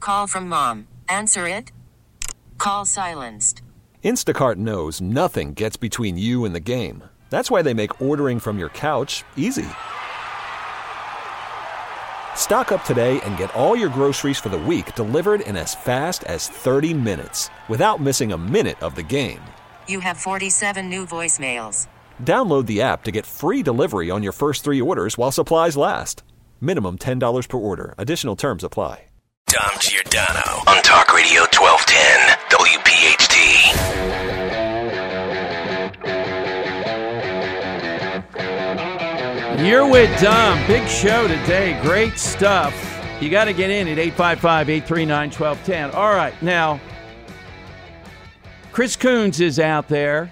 Call from mom. Answer it. Call silenced. Instacart knows nothing gets between you and the game. That's why they make ordering from your couch easy. Stock up today and get all your groceries for the week delivered in as fast as 30 minutes without missing a minute of the game. You have 47 new voicemails. Download the app to get free delivery on your first 3 orders while supplies last. Minimum $10 per order. Additional terms apply. Dom Giordano on Talk Radio 1210 WPHT. You're with Dom. Big show today. Great stuff. You got to get in at 855-839-1210. All right. Now, Chris Coons is out there.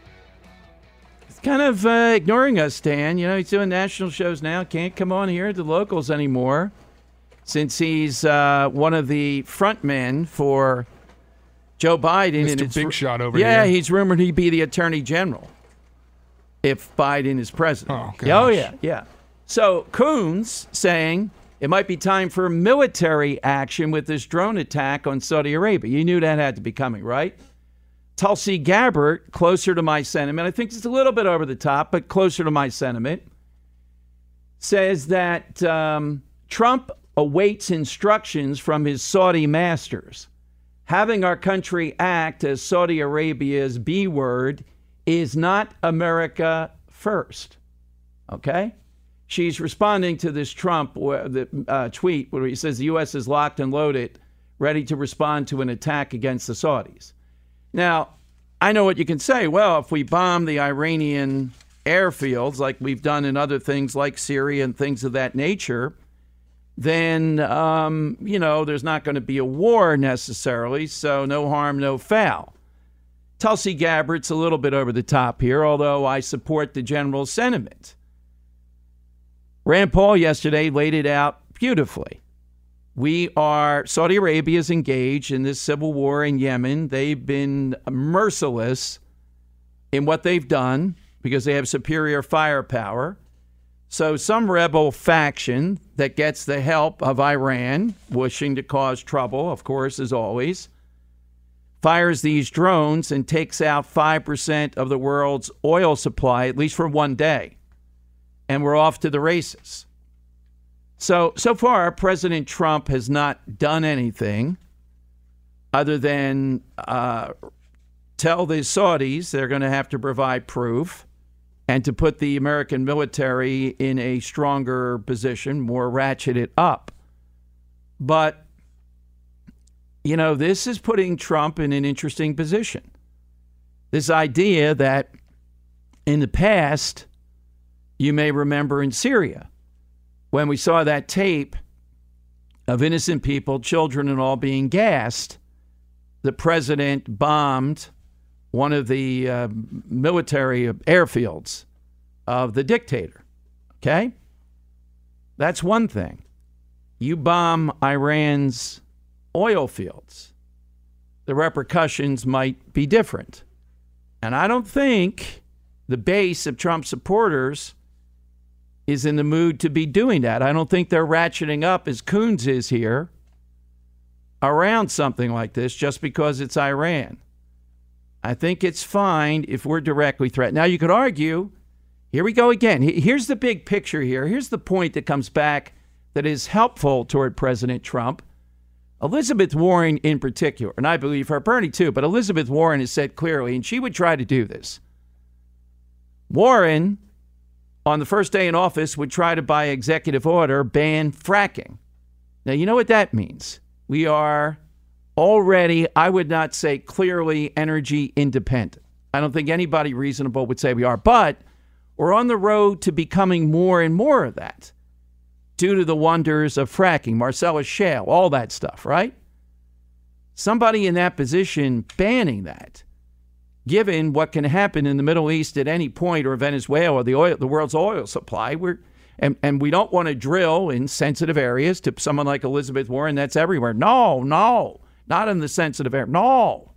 He's kind of ignoring us, Dan. You know, he's doing national shows now. Can't come on here at the locals anymore since he's one of the front men for Joe Biden. Mr. Big Shot over here. Yeah, he's rumored he'd be the attorney general if Biden is president. Oh, gosh. Yeah. So Coons saying it might be time for military action with this drone attack on Saudi Arabia. You knew that had to be coming, right? Tulsi Gabbard, closer to my sentiment, I think it's a little bit over the top, but closer to my sentiment, says that Trump awaits instructions from his Saudi masters. Having our country act as Saudi Arabia's B word is not America first. Okay? She's responding to this Trump tweet where he says the U.S. is locked and loaded, ready to respond to an attack against the Saudis. Now, I know what you can say. Well, if we bomb the Iranian airfields like we've done in other things like Syria and things of that nature, then, there's not going to be a war necessarily, so no harm, no foul. Tulsi Gabbard's a little bit over the top here, although I support the general sentiment. Rand Paul yesterday laid it out beautifully. Saudi Arabia is engaged in this civil war in Yemen. They've been merciless in what they've done because they have superior firepower. So some rebel faction that gets the help of Iran, wishing to cause trouble, of course, as always, fires these drones and takes out 5% of the world's oil supply, at least for one day. And we're off to the races. So far, President Trump has not done anything other than tell the Saudis they're going to have to provide proof and to put the American military in a stronger position, more ratcheted up. But, this is putting Trump in an interesting position. This idea that in the past, you may remember in Syria, when we saw that tape of innocent people, children and all, being gassed, the president bombed one of the military airfields of the dictator. Okay? That's one thing. You bomb Iran's oil fields, the repercussions might be different. And I don't think the base of Trump supporters is in the mood to be doing that. I don't think they're ratcheting up, as Coons is here, around something like this just because it's Iran. I think it's fine if we're directly threatened. Now, you could argue, here we go again. Here's the big picture here. Here's the point that comes back that is helpful toward President Trump. Elizabeth Warren in particular, and I believe her, Bernie too, but Elizabeth Warren has said clearly, and she would try to do this. Warren, on the first day in office, would try to, by executive order, ban fracking. Now, you know what that means. We are already, I would not say clearly, energy independent. I don't think anybody reasonable would say we are, but we're on the road to becoming more and more of that due to the wonders of fracking, Marcellus Shale, all that stuff, right? Somebody in that position banning that, given what can happen in the Middle East at any point, or Venezuela, the world's oil supply, and we don't want to drill in sensitive areas to someone like Elizabeth Warren. That's everywhere. No, not in the sensitive area. No.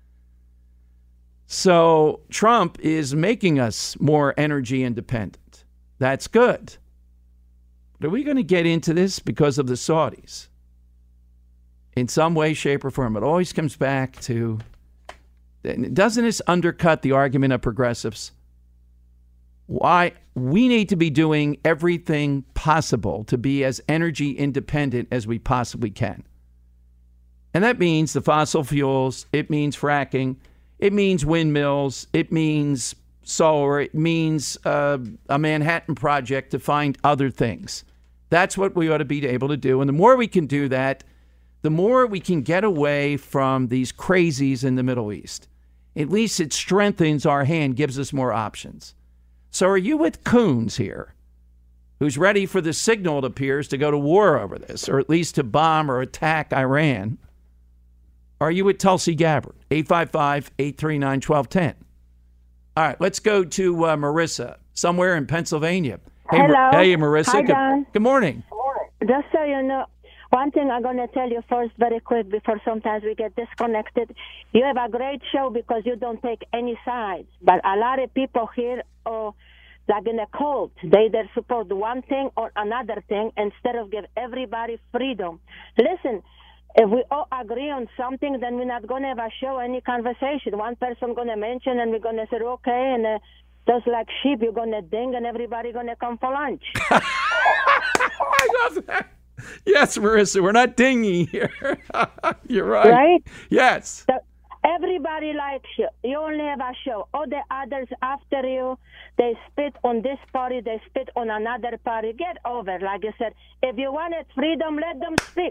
So Trump is making us more energy independent. That's good. But are we going to get into this because of the Saudis? in some way, shape, or form. It always comes back to, doesn't this undercut the argument of progressives? Why we need to be doing everything possible to be as energy independent as we possibly can. And that means the fossil fuels, it means fracking, it means windmills, it means solar, it means a Manhattan Project to find other things. That's what we ought to be able to do. And the more we can do that, the more we can get away from these crazies in the Middle East. At least it strengthens our hand, gives us more options. So are you with Coons here, who's ready for the signal, it appears, to go to war over this, or at least to bomb or attack Iran? Are you with Tulsi Gabbard? 855-839-1210. All right, let's go to Marissa, somewhere in Pennsylvania. Hey, Hello. Hey, Marissa. Hi, Don. Good morning. Just so you know, one thing I'm going to tell you first very quick before sometimes we get disconnected. You have a great show because you don't take any sides. But a lot of people here are like in a cult. They either support one thing or another thing instead of give everybody freedom. Listen, if we all agree on something, then we're not going to have a show, any conversation. One person going to mention and we're going to say, okay, and just like sheep, you're going to ding and everybody going to come for lunch. I love that. Yes, Marissa, we're not dinging here. You're right. Right? Yes. So everybody likes you. You only have a show. All the others after you, they spit on this party, they spit on another party. Get over, like you said. If you wanted freedom, let them speak.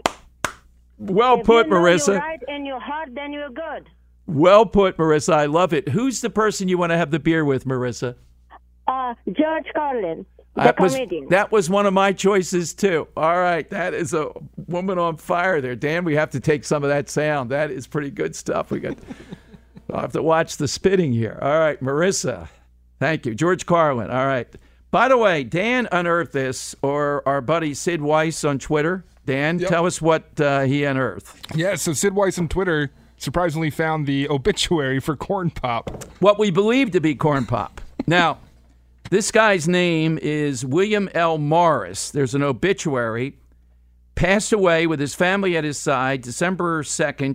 Well put, Marissa. If you're right in your heart, then you're good. Well put, Marissa. I love it. Who's the person you want to have the beer with, Marissa? George Carlin, the comedian. That was one of my choices, too. All right. That is a woman on fire there. Dan, we have to take some of that sound. That is pretty good stuff. I'll have to watch the spitting here. All right, Marissa. Thank you. George Carlin. All right. By the way, Dan unearthed this, or our buddy Sid Weiss on Twitter. Dan, Tell us what he unearthed. Yeah, so Sid Weiss on Twitter surprisingly found the obituary for Corn Pop. What we believe to be Corn Pop. Now, this guy's name is William L. Morris. There's an obituary. Passed away with his family at his side December 2nd,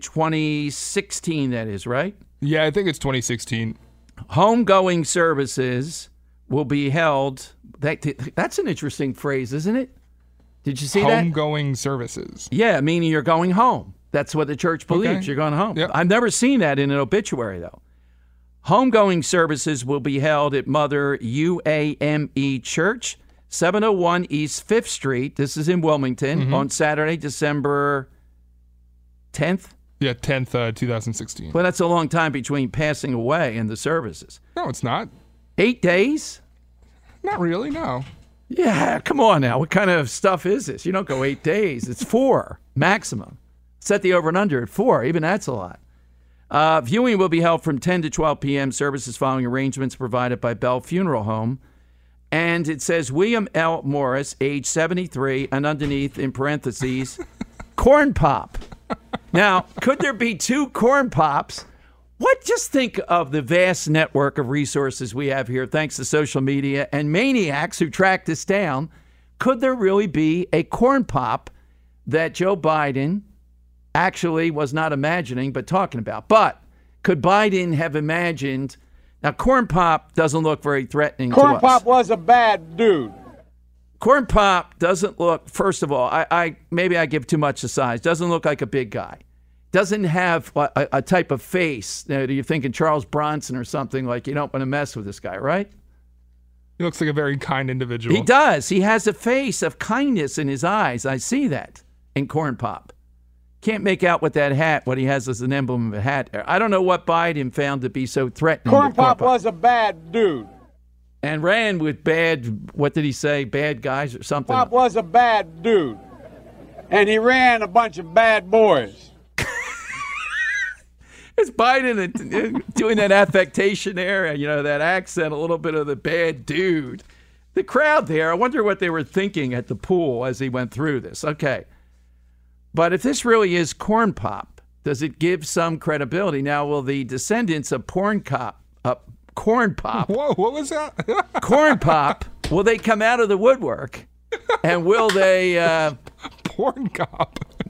2016, that is, right? Yeah, I think it's 2016. Homegoing services will be held. That's an interesting phrase, isn't it? Did you see that? Homegoing services. Yeah, meaning you're going home. That's what the church believes. Okay. You're going home. Yep. I've never seen that in an obituary, though. Homegoing services will be held at Mother UAME Church, 701 East 5th Street. This is in Wilmington on Saturday, December 10th. Yeah, 10th, 2016. Well, that's a long time between passing away and the services. No, it's not. 8 days? Not really, no. Yeah, come on now. What kind of stuff is this? You don't go 8 days. It's 4 maximum. Set the over and under at 4. Even that's a lot. Viewing will be held from 10 to 12 p.m. Services following arrangements provided by Bell Funeral Home. And it says William L. Morris, age 73, and underneath, in parentheses, Corn Pop. Now, could there be 2 Corn Pops? Just think of the vast network of resources we have here, thanks to social media and maniacs who track this down. Could there really be a Corn Pop that Joe Biden actually was not imagining, but talking about? But could Biden have imagined? Now, Corn Pop doesn't look very threatening to us. Corn Pop was a bad dude. Corn Pop doesn't look, first of all, I maybe I give too much a size, doesn't look like a big guy. Doesn't have a type of face. You're thinking Charles Bronson or something, like you don't want to mess with this guy, right? He looks like a very kind individual. He does. He has a face of kindness in his eyes. I see that in Corn Pop. Can't make out with that hat, what he has as an emblem of a hat. I don't know what Biden found to be so threatening. Corn Pop was a bad dude. And ran with bad, what did he say, bad guys or something? Pop was a bad dude. And he ran a bunch of bad boys. It's Biden doing that affectation there, that accent, a little bit of the bad dude. The crowd there, I wonder what they were thinking at the pool as he went through this. Okay. But if this really is Corn Pop, does it give some credibility? Now, will the descendants of Corn Pop, Whoa, what was that? Corn Pop, will they come out of the woodwork? And will they... Porn Cop.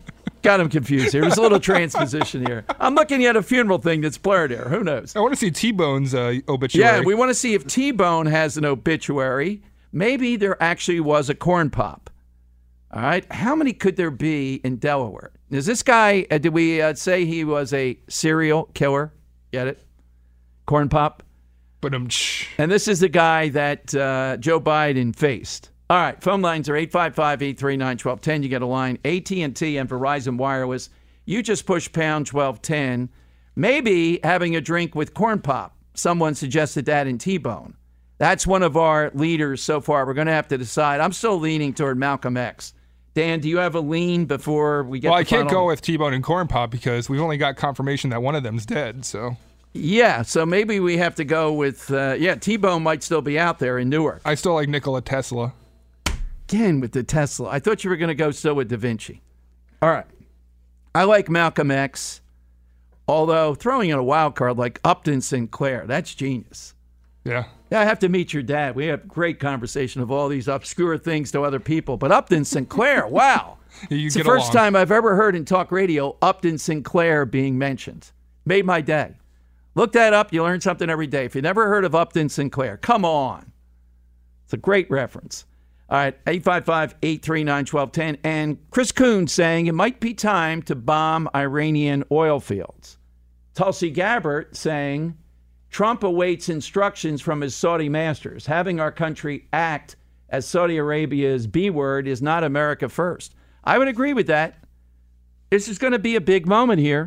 Got him confused here. There's a little transposition here. I'm looking at a funeral thing that's blurred here. Who knows? I want to see T-Bone's obituary. Yeah, we want to see if T-Bone has an obituary. Maybe there actually was a corn pop. All right. How many could there be in Delaware? Is this guy, did we say he was a serial killer? Get it? Corn pop? And this is the guy that Joe Biden faced. All right, phone lines are 855-839-1210. You get a line. AT&T and Verizon Wireless. You just push pound 1210. Maybe having a drink with corn pop. Someone suggested that in T-Bone. That's one of our leaders so far. We're going to have to decide. I'm still leaning toward Malcolm X. Dan, do you have a lean before we get Well, I can't go with T-Bone and corn pop because we've only got confirmation that one of them's dead, so... Yeah, so maybe we have to go with, T-Bone might still be out there in Newark. I still like Nikola Tesla. Again, with the Tesla. I thought you were going to go still with Da Vinci. All right. I like Malcolm X, although throwing in a wild card like Upton Sinclair, that's genius. Yeah. Yeah, I have to meet your dad. We have great conversation of all these obscure things to other people. But Upton Sinclair, wow. It's the first time I've ever heard in talk radio Upton Sinclair being mentioned. Made my day. Look that up. You learn something every day. If you never heard of Upton Sinclair, come on. It's a great reference. All right, 855-839-1210. And Chris Coons saying it might be time to bomb Iranian oil fields. Tulsi Gabbard saying Trump awaits instructions from his Saudi masters. Having our country act as Saudi Arabia's B word is not America first. I would agree with that. This is going to be a big moment here.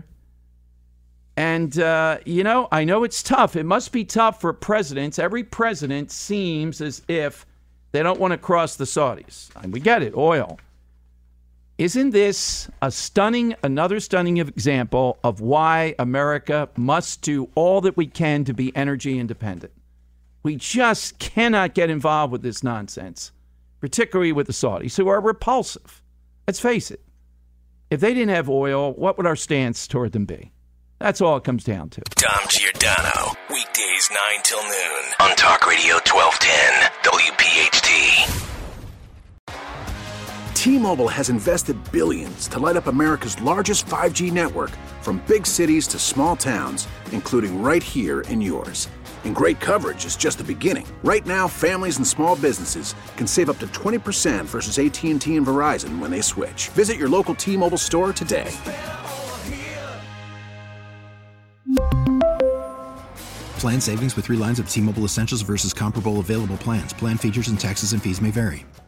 And, I know it's tough. It must be tough for presidents. Every president seems as if they don't want to cross the Saudis. And we get it, oil. Isn't this another stunning example of why America must do all that we can to be energy independent? We just cannot get involved with this nonsense, particularly with the Saudis, who are repulsive. Let's face it. If they didn't have oil, what would our stance toward them be? That's all it comes down to. Dom Giordano, weekdays 9 till noon on Talk Radio 1210 WPHT. T-Mobile has invested billions to light up America's largest 5G network, from big cities to small towns, including right here in yours. And great coverage is just the beginning. Right now, families and small businesses can save up to 20% versus AT&T and Verizon when they switch. Visit your local T-Mobile store today. Plan savings with 3 lines of T-Mobile Essentials versus comparable available plans. Plan features and taxes and fees may vary.